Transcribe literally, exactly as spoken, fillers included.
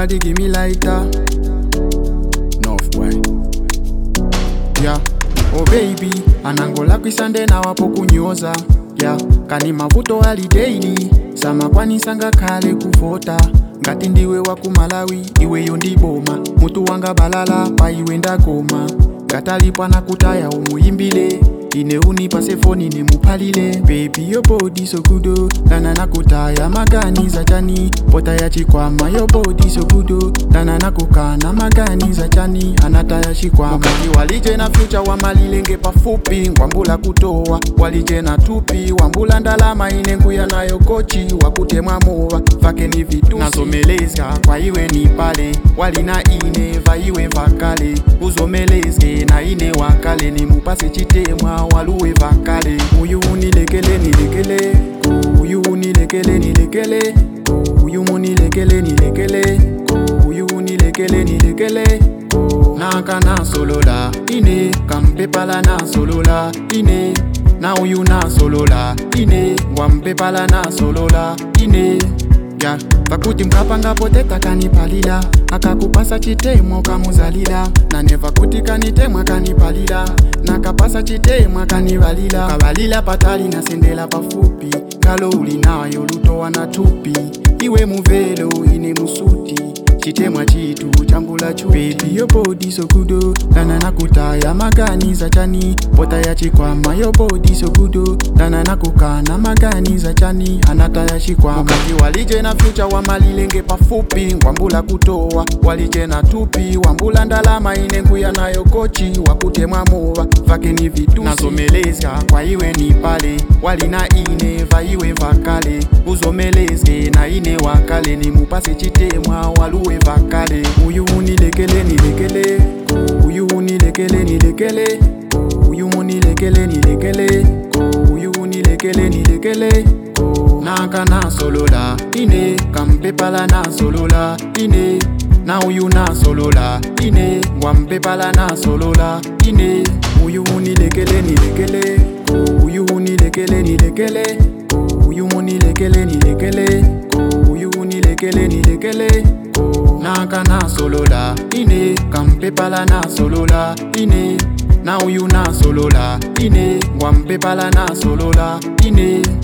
Somebody give me lighter. North white. Yeah. Oh baby, anangola kwisande na wapo kunyoza. Yeah. Kani mavuto hali daily. Sama kwani sanga kale kufota. Ngati ndiwe waku Malawi, iwe yondiboma. Mutu wanga balala, pa iwe ndakoma. Gatalipwa na kutaya umuimbile. Ine unipa sefoni ni mupalile. Baby your body so good. Dana na kutaya magani za chani. Pota ya chikwama your body so good. Dana na kukana magani za chani. Anata ya chikwama. Mokati walije na future wa malilenge pafupi. Wambula kutoa walije na tupi. Wambula ndalama inengu ya nayo kochi. Wakute mwamowa vake ni vitu nazomeleza kwa iwe ni pale. Walina ine va iwe vakale. Uzomeleze na ine wakale. Ni mupase chitemwa waluwe vakale. Uyu unilekele nilekele. Uyu unilekele nilekele. Uyu unilekele nilekele. Uyu unilekele nilekele. Naka na solola ine. Kampepala na solola ine. Na uyu na solola ine. Wampepala na solola ine. Yeah. Vakuti mkapanga poteta kanipalila. Akakupasa chitemwa kamuzalila. Na neva kuti kanitemwa kanipalila. Nakapasa chitemwa kanivalila. Kavalila patali na sendela pafupi. Kalo ulinayo lutowa na tupi. Iwe muvelo ine musuti. Chitemwa chitu chambula chu. Baby your body so good. Dana na kutaya magani za chani. Pota ya chikwama your body so good. Dana na kukana magani za chani. Anata ya chikwama. Mokati walije na future wa malilenge pafupi. Wambula kutoa walije na tupi. Wambula ndalama inengu ya nayo kochi. Wakute mwamowa vake ni vitu nazomeleza kwa iwe ni pale. Walina ine va iwe vakale. Uzomeleze na ine wakale. Ni mupase chitemwa waluwe vakale. Uyu unilekele nilekele. Uyu unilekele nilekele. Uyu unilekele nilekele. Uyu unilekele nilekele. Naka na solola ine. Kampepala na solola ine. Na uyu na solola ine. Wampepala na solola ine. Uyu unilekele nilekele. Uyu unilekele nilekele. Uyu unilekele nilekele. Uyu unilekele nilekele. Naka na solola ine. Kampepala na solola ine. Na uyu na solola ine. Wampepala na solola ine.